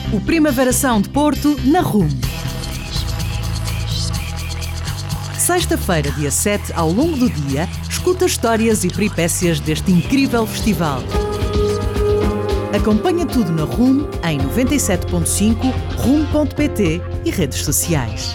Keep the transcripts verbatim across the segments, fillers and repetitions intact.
O Primavera Sound Porto na R U M. Sexta-feira, dia sete, ao longo do dia, escuta histórias e peripécias deste incrível festival. Acompanha tudo na R U M, em noventa e sete ponto cinco, rum ponto pt e redes sociais.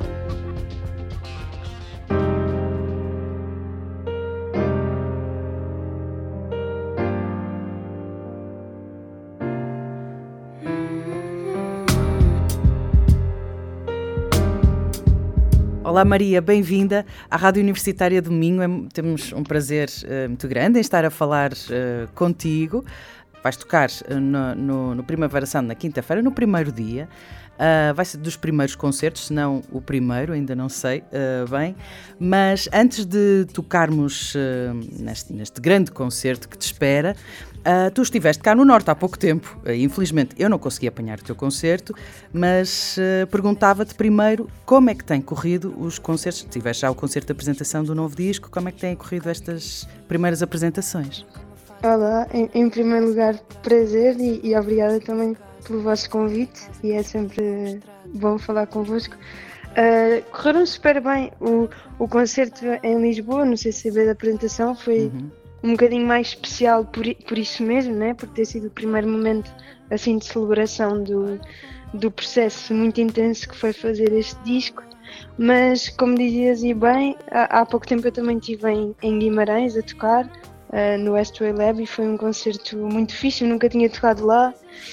Olá Maria, bem-vinda à Rádio Universitária do Minho. É, temos um prazer uh, muito grande em estar a falar uh, contigo. Vais tocar uh, no, no, no Primavera Sound na quinta-feira, no primeiro dia. Uh, vai ser dos primeiros concertos, se não o primeiro, ainda não sei uh, bem. Mas antes de tocarmos uh, neste, neste grande concerto que te espera, Uh, tu estiveste cá no Norte há pouco tempo. Uh, infelizmente eu não consegui apanhar o teu concerto, mas uh, perguntava-te primeiro como é que têm corrido os concertos. Tiveste já o concerto de apresentação do novo disco, como é que têm corrido estas primeiras apresentações? Olá, em, em primeiro lugar, prazer e, e obrigada também pelo vosso convite, e é sempre bom falar convosco. Uh, correram super bem. O, o concerto em Lisboa, no C C B da apresentação, foi uhum. um bocadinho mais especial por, por isso mesmo, né? Por ter sido o primeiro momento assim, de celebração do, do processo muito intenso que foi fazer este disco. Mas, como dizias e bem, há, há pouco tempo eu também estive em, em Guimarães a tocar, uh, no Westway Lab, e foi um concerto muito fixe. Eu nunca tinha tocado lá,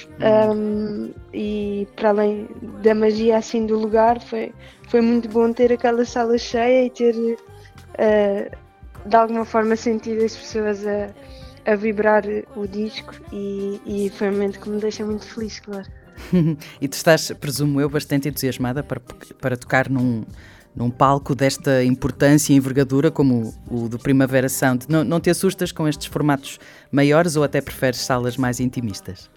um, e para além da magia assim, do lugar, foi, foi muito bom ter aquela sala cheia e ter... Uh, de alguma forma sentir as pessoas a, a vibrar o disco, e, e foi um momento que me deixa muito feliz, claro. E tu estás, presumo eu, bastante entusiasmada para, para tocar num, num palco desta importância e envergadura como o, o do Primavera Sound. Não, não te assustas com estes formatos maiores ou até preferes salas mais intimistas?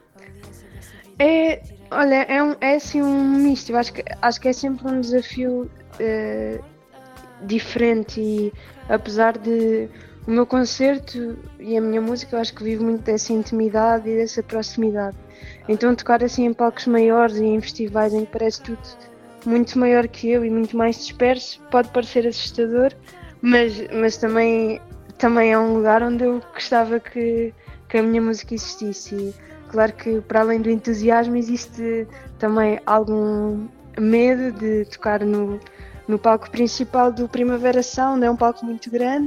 É, olha, é, um, é assim um misto. Eu acho que, acho que é sempre um desafio uh, diferente, e apesar de o meu concerto e a minha música, eu acho que vivo muito dessa intimidade e dessa proximidade. Então tocar assim em palcos maiores e em festivais em que parece tudo muito maior que eu e muito mais disperso pode parecer assustador, mas, mas também, também é um lugar onde eu gostava que, que a minha música existisse. E claro que para além do entusiasmo existe também algum medo de tocar no no palco principal do Primavera Sound. É um palco muito grande,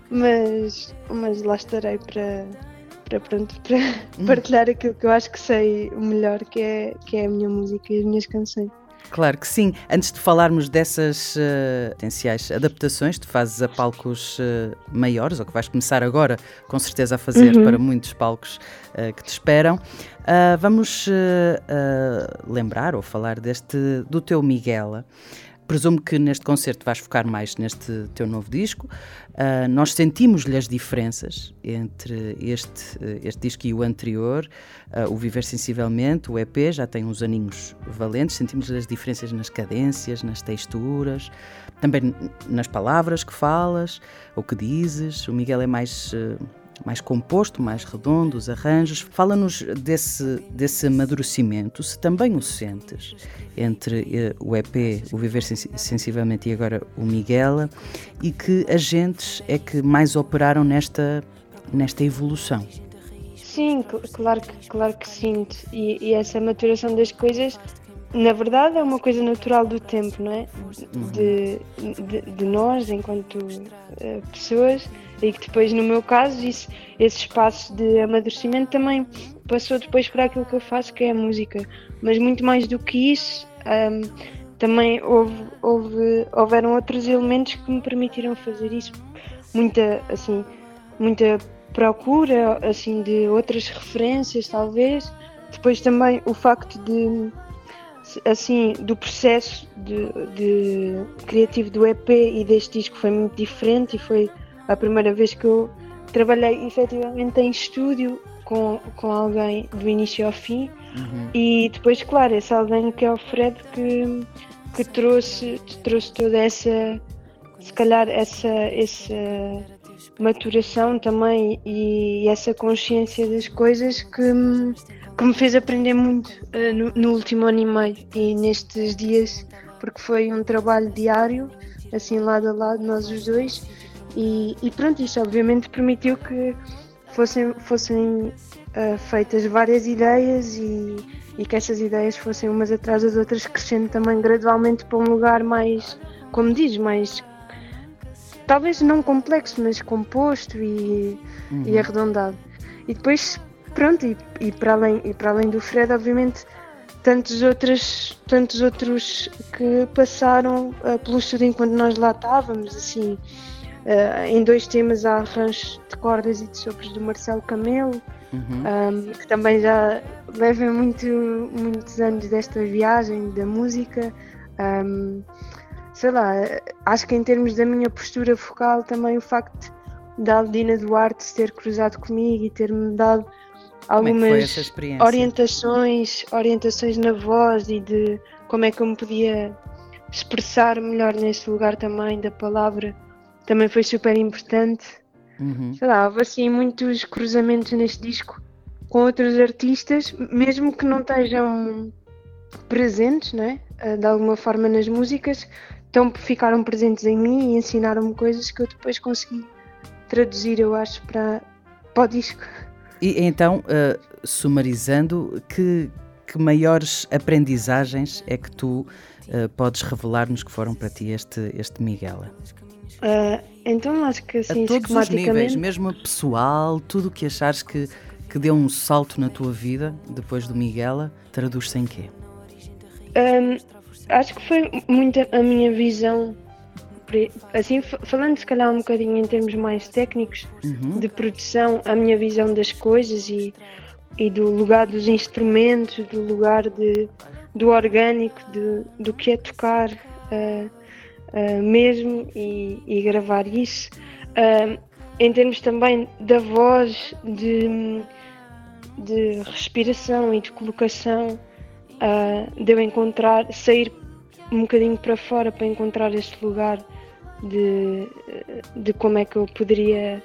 mas, mas lá estarei para, para, pronto, para hum. partilhar aquilo que eu acho que sei o melhor, que é, que é a minha música e as minhas canções. Claro que sim. Antes de falarmos dessas uh, potenciais adaptações que tu fazes a palcos uh, maiores, ou que vais começar agora com certeza a fazer uhum. para muitos palcos uh, que te esperam, uh, vamos uh, uh, lembrar ou falar deste, do teu Miguela. Presumo que neste concerto vais focar mais neste teu novo disco. Uh, nós sentimos-lhe as diferenças entre este, este disco e o anterior, uh, o Viver Sensivelmente, o E P, já tem uns aninhos valentes. Sentimos-lhe as diferenças nas cadências, nas texturas, também nas palavras que falas ou que dizes. O Miguel é mais... Uh, mais composto, mais redondo, os arranjos. Fala-nos desse, desse amadurecimento, se também o sentes, entre uh, o E P, o Viver Sensivelmente, e agora o Miguela, e que agentes é que mais operaram nesta, nesta evolução? Sim, claro que, claro que sinto, e, e essa maturação das coisas, na verdade, é uma coisa natural do tempo, não é? De, de, de nós, enquanto uh, pessoas, e que depois, no meu caso, isso, esse espaço de amadurecimento também passou depois para aquilo que eu faço, que é a música. Mas muito mais do que isso, um, também houve, houve, houveram outros elementos que me permitiram fazer isso. Muita, assim, muita procura, assim, de outras referências, talvez. Depois também o facto de... assim, do processo de, de criativo do E P e deste disco foi muito diferente, e foi a primeira vez que eu trabalhei efetivamente em estúdio com, com alguém do início ao fim. Uhum. E depois, claro, esse alguém que é o Fred, que, que trouxe, trouxe toda essa, se calhar essa, essa maturação também e essa consciência das coisas que, me- que me fez aprender muito uh, no, no último ano e meio e nestes dias, porque foi um trabalho diário, assim lado a lado, nós os dois, e, e pronto, isso obviamente permitiu que fossem, fossem uh, feitas várias ideias e, e que essas ideias fossem umas atrás das outras, crescendo também gradualmente para um lugar mais, como diz, mais talvez não complexo, mas composto e, Uhum. e arredondado. E depois, pronto, e, e, para além, e para além do Fred, obviamente, tantos outros, tantos outros que passaram uh, pelo estúdio enquanto nós lá estávamos, assim, uh, em dois temas há arranjos de cordas e de sopros do Marcelo Camelo, Uhum. um, que também já levam muito, muitos anos desta viagem da música. Um, sei lá, acho que em termos da minha postura vocal também o facto da Aldina Duarte se ter cruzado comigo e ter-me dado Como é que foi essa algumas experiência? orientações, orientações na voz e de como é que eu me podia expressar melhor neste lugar também da palavra, também foi super importante. Uhum. Sei lá, houve assim muitos cruzamentos neste disco com outros artistas, mesmo que não estejam presentes, não é? Uh, de alguma forma nas músicas, então ficaram presentes em mim e ensinaram-me coisas que eu depois consegui traduzir, eu acho, para, para o disco. E então, uh, sumarizando, que, que maiores aprendizagens é que tu uh, podes revelar-nos que foram para ti este, este Miguela? Uh, então acho que assim, a todos os níveis, esquematicamente, mesmo a pessoal, tudo o que achares que, que deu um salto na tua vida depois do Miguela, traduz-se em quê? um, acho que foi muito a minha visão, assim, falando se calhar um bocadinho em termos mais técnicos, Uhum. de produção, a minha visão das coisas e, e do lugar dos instrumentos, do lugar de, do orgânico, de, do que é tocar uh, uh, mesmo e, e gravar isso. Uh, em termos também da voz, de, de respiração e de colocação, uh, de eu encontrar, sair um bocadinho para fora para encontrar este lugar de, de como é que eu poderia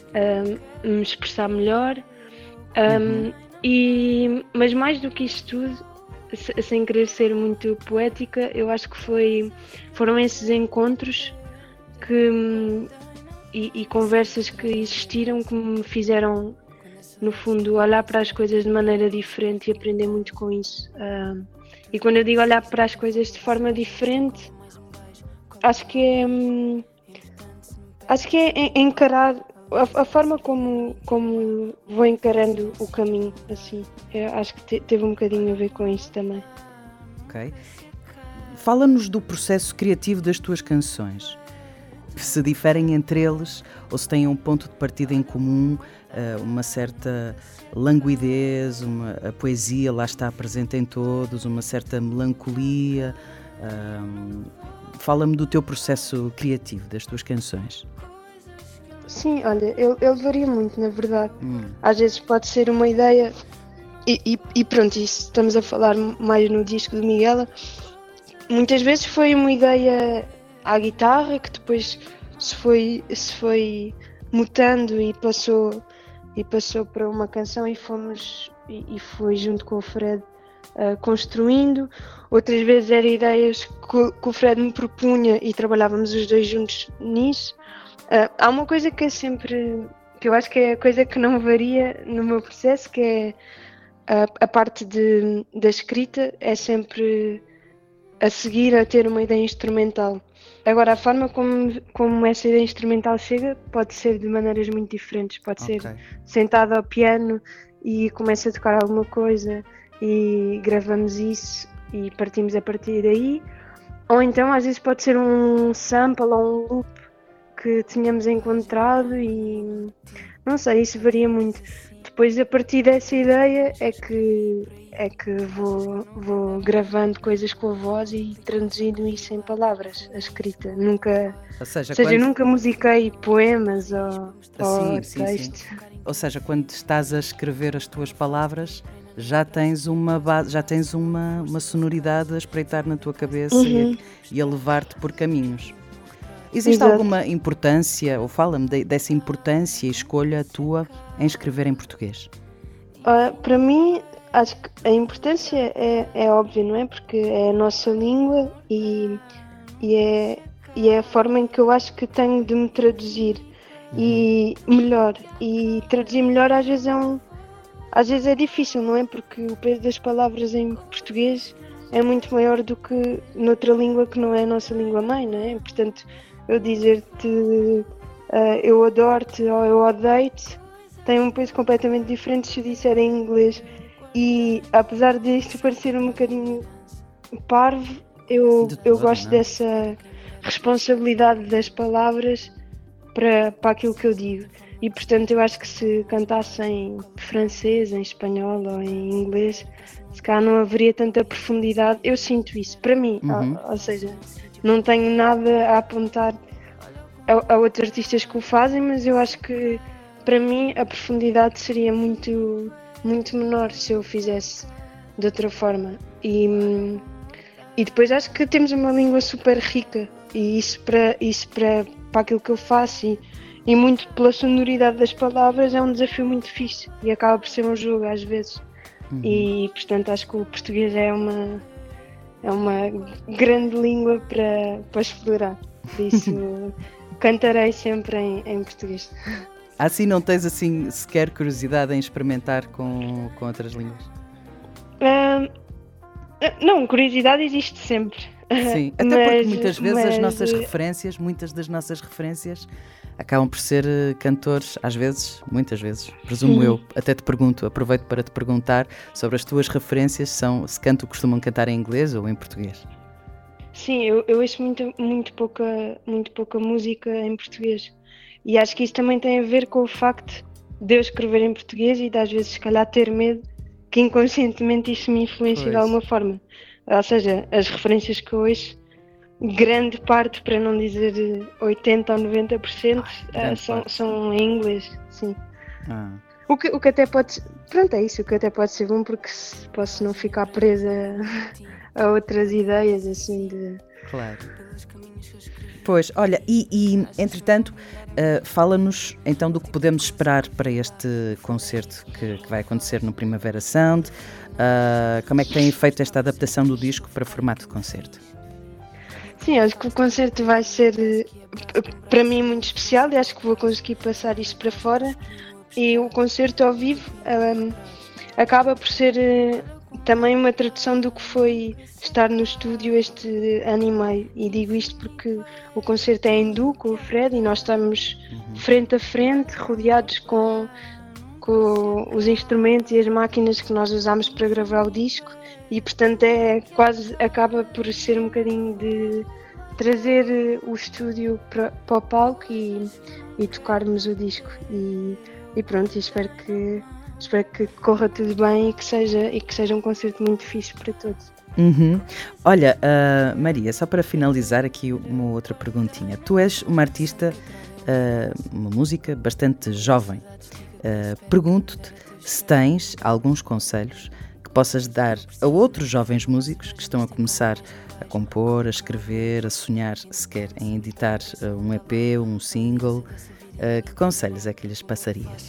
um, me expressar melhor. Um, Uhum. e, mas mais do que isso tudo, se, sem querer ser muito poética, eu acho que foi, foram esses encontros que, e, e conversas que existiram que me fizeram, no fundo, olhar para as coisas de maneira diferente e aprender muito com isso. Um, e quando eu digo olhar para as coisas de forma diferente, acho que é, hum, acho que é encarar a, a forma como, como vou encarando o caminho, assim. Eu acho que te, teve um bocadinho a ver com isso também. Ok. Fala-nos do processo criativo das tuas canções. Se diferem entre eles ou se têm um ponto de partida em comum, uma certa languidez, uma, a poesia lá está presente em todos, uma certa melancolia. Um, fala-me do teu processo criativo, das tuas canções. Sim, olha, ele, ele varia muito, na verdade. Hum. Às vezes pode ser uma ideia, e, e, e pronto, isso estamos a falar mais no disco do Miguela. Muitas vezes foi uma ideia à guitarra que depois se foi, se foi mutando e passou, e passou para uma canção e fomos e, e foi junto com o Fred uh, construindo. Outras vezes eram ideias que, que o Fred me propunha e trabalhávamos os dois juntos nisso. Uh, há uma coisa que é sempre, que eu acho que é a coisa que não varia no meu processo, que é a, a parte de, da escrita, é sempre a seguir a ter uma ideia instrumental. Agora, a forma como, como essa ideia instrumental chega pode ser de maneiras muito diferentes. Pode Okay. ser sentado ao piano e começa a tocar alguma coisa e gravamos isso e partimos a partir daí. Ou então, às vezes, pode ser um sample ou um loop que tínhamos encontrado e não sei, isso varia muito. Depois, a partir dessa ideia é que é que vou, vou gravando coisas com a voz e traduzindo isso em palavras, a escrita. Nunca, ou seja, ou seja quando... nunca musiquei poemas ou, sim, ou sim, textos. Sim. Ou seja, quando estás a escrever as tuas palavras, já tens uma base, já tens uma, uma sonoridade a espreitar na tua cabeça, uhum, e, a, e a levar-te por caminhos. Existe Exato. alguma importância, ou fala-me de, dessa importância e escolha tua em escrever em português? Uh, para mim, acho que a importância é, é óbvia, não é? Porque é a nossa língua e, e, é, e é a forma em que eu acho que tenho de me traduzir uhum. e melhor. E traduzir melhor às vezes é um, às vezes é difícil, não é? Porque o peso das palavras em português é muito maior do que noutra língua que não é a nossa língua mãe, não é? Portanto, eu dizer-te uh, eu adoro-te ou eu odeio-te tem um peso completamente diferente se eu disser em inglês. E apesar disto parecer um bocadinho parvo, eu, De eu todo, gosto não? dessa responsabilidade das palavras para, para aquilo que eu digo. E portanto eu acho que se cantasse em francês, em espanhol ou em inglês, se calhar não haveria tanta profundidade. Eu sinto isso, para mim, Uhum. ou, ou seja, não tenho nada a apontar a, a outros artistas que o fazem, mas eu acho que para mim a profundidade seria muito, muito menor se eu fizesse de outra forma. E, e depois acho que temos uma língua super rica e isso para, isso para, para aquilo que eu faço e, e muito pela sonoridade das palavras é um desafio muito fixe e acaba por ser um jogo às vezes. Uhum. E portanto acho que o português é uma, é uma grande língua para, para explorar. Por isso cantarei sempre em, em português. Assim não tens assim sequer curiosidade em experimentar com, com outras línguas? Uh, não, curiosidade existe sempre. Sim, até mas, porque muitas vezes mas... as nossas referências, muitas das nossas referências acabam por ser cantores, às vezes, muitas vezes, presumo eu, até te pergunto, aproveito para te perguntar sobre as tuas referências, são, se canto costumam cantar em inglês ou em português? Sim, eu, eu ouço muito, muito, pouca, muito pouca música em português. E acho que isso também tem a ver com o facto de eu escrever em português e de às vezes se calhar ter medo que inconscientemente isso me influencie pois. De alguma forma. Ou seja, as referências que eu ouço, grande parte, para não dizer oitenta ou noventa por cento, Ai, uh, são, são em inglês, sim. Ah. O, que, o que até pode, pronto, é isso, o que até pode ser bom porque posso não ficar presa a outras ideias, assim, de... Claro. Pois, olha, e, e entretanto, uh, fala-nos então do que podemos esperar para este concerto que, que vai acontecer no Primavera Sound. Uh, como é que têm feito esta adaptação do disco para formato de concerto? Sim, acho que o concerto vai ser, para mim, muito especial e acho que vou conseguir passar isso para fora. E o concerto ao vivo um, acaba por ser uh, também uma tradução do que foi estar no estúdio este ano e meio. E digo isto porque o concerto é em duo com o Fred e nós estamos uhum. frente a frente, rodeados com, com os instrumentos e as máquinas que nós usamos para gravar o disco. E portanto é quase, acaba por ser um bocadinho de trazer o estúdio para, para o palco e, e tocarmos o disco. E, e pronto, espero que, espero que corra tudo bem e que seja, e que seja um concerto muito fixe para todos. Uhum. Olha, uh, Maria, só para finalizar aqui uma outra perguntinha. Tu és uma artista, uh, uma música bastante jovem. Uh, pergunto-te se tens alguns conselhos que possas dar a outros jovens músicos que estão a começar a compor, a escrever, a sonhar sequer em editar uh, um E P, um single. Uh, que conselhos é que lhes passarias?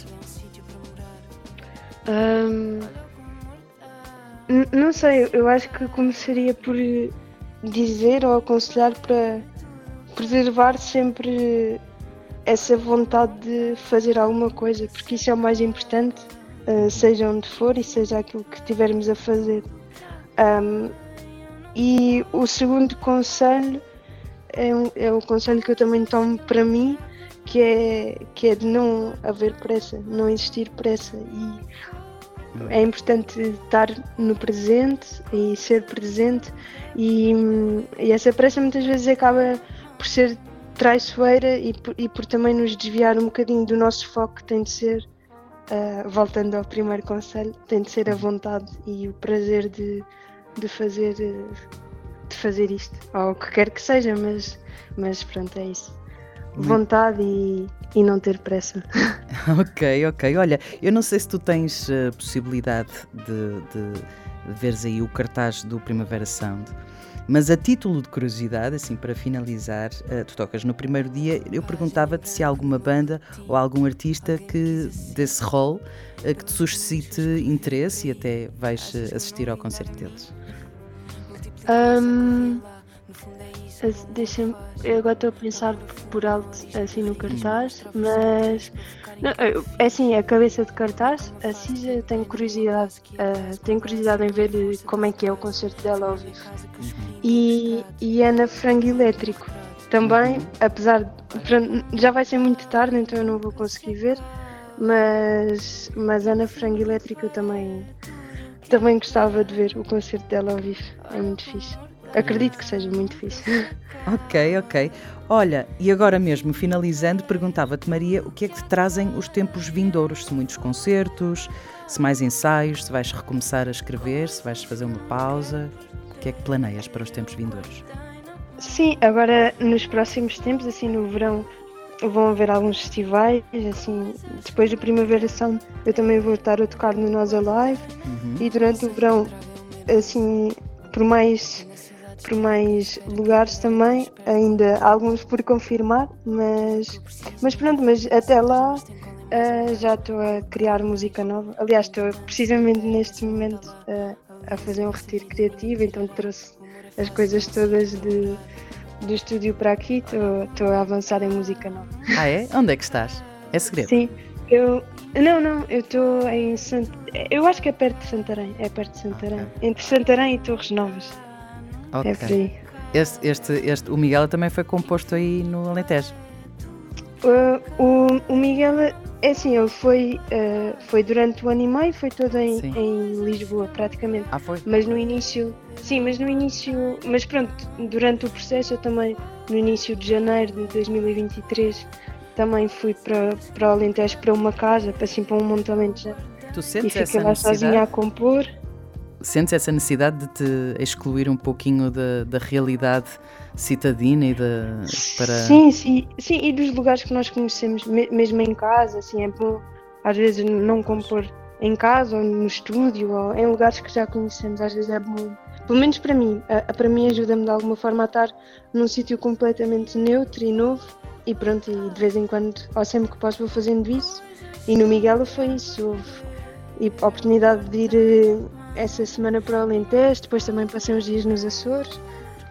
Um, n- não sei, eu acho que começaria por dizer ou aconselhar para preservar sempre essa vontade de fazer alguma coisa, porque isso é o mais importante, uh, seja onde for e seja aquilo que tivermos a fazer. Um, e o segundo conselho é, um, é o conselho que eu também tomo para mim, que é, que é de não haver pressa, não existir pressa. E é importante estar no presente e ser presente, e, e essa pressa muitas vezes acaba por ser traiçoeira e por, e por também nos desviar um bocadinho do nosso foco, que tem de ser, uh, voltando ao primeiro conselho, tem de ser a vontade e o prazer de, de, fazer, de fazer isto, ou o que quer que seja, mas, mas pronto, é isso. Vontade e, e não ter pressa. Ok, ok. Olha, eu não sei se tu tens uh, possibilidade de, de, de veres aí o cartaz do Primavera Sound. Mas a título de curiosidade, assim para finalizar, uh, tu tocas no primeiro dia, eu perguntava-te se há alguma banda ou algum artista que desse rol uh, que te suscite interesse e até vais uh, assistir ao concerto deles. Um, deixa-me, eu agora estou a pensar por alto assim no cartaz, hum. mas não, é assim, a cabeça de cartaz, a Cisa, eu tenho curiosidade, uh, tenho curiosidade em ver como é que é o concerto dela ao vivo. Uhum. E, e é na Frango Elétrico também, uhum. apesar de, já vai ser muito tarde, então eu não vou conseguir ver, mas, mas é na Frango Elétrico eu também, também gostava de ver o concerto dela ao vivo, é muito fixe. Acredito que seja muito fixe. Ok, ok. Olha, e agora mesmo, finalizando, perguntava-te, Maria, o que é que te trazem os tempos vindouros? Se muitos concertos, se mais ensaios, se vais recomeçar a escrever, se vais fazer uma pausa? O que é que planeias para os tempos vindouros? Sim, agora nos próximos tempos, assim no verão, vão haver alguns festivais, assim, depois da Primavera Sound eu também vou estar a tocar no Nós Alive, uhum. E durante o verão, assim, por mais... por mais lugares também, ainda alguns por confirmar, mas, mas pronto, mas até lá uh, já estou a criar música nova. Aliás, estou precisamente neste momento uh, a fazer um retiro criativo, então trouxe as coisas todas de, do estúdio para aqui, estou a avançar em música nova. Ah é? Onde é que estás? É segredo? Sim, eu... Não, não, eu estou em Sant... eu acho que é perto de Santarém, é perto de Santarém, okay. Entre Santarém e Torres Novas. Ok. É por aí. Este, este, este, o Miguel também foi composto aí no Alentejo? Uh, o, o Miguel, é assim, ele foi, uh, foi durante o ano e meio, foi todo em, em Lisboa, praticamente. Ah, foi? Mas no início, sim, mas no início, mas pronto, durante o processo eu também, no início de janeiro de dois mil e vinte e três, também fui para, para o Alentejo, para uma casa, para, assim, para um montamento já. Tu sentes e fiquei essa lá sozinha a compor. Sentes essa necessidade de te excluir um pouquinho da, da realidade citadina e da, para... Sim, sim, sim, e dos lugares que nós conhecemos, mesmo em casa, assim, é bom às vezes não compor em casa ou no estúdio ou em lugares que já conhecemos, às vezes é bom, pelo menos para mim, a, para mim ajuda-me de alguma forma a estar num sítio completamente neutro e novo e pronto, e de vez em quando, ou sempre que posso vou fazendo isso, e no Miguel foi isso, houve e a oportunidade de ir essa semana para o Alentejo, depois também passei uns dias nos Açores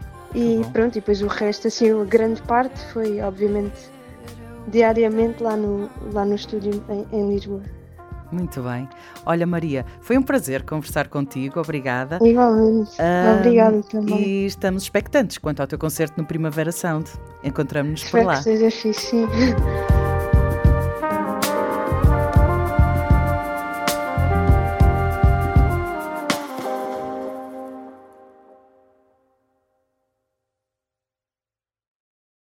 e pronto, e depois o resto, assim, a grande parte foi obviamente diariamente lá no, lá no estúdio em, em Lisboa. Muito bem. Olha, Maria, foi um prazer conversar contigo, obrigada. Igualmente, um, obrigada também. E estamos expectantes quanto ao teu concerto no Primavera Sound. Encontramos-nos por Espero lá. que seja fixe, sim.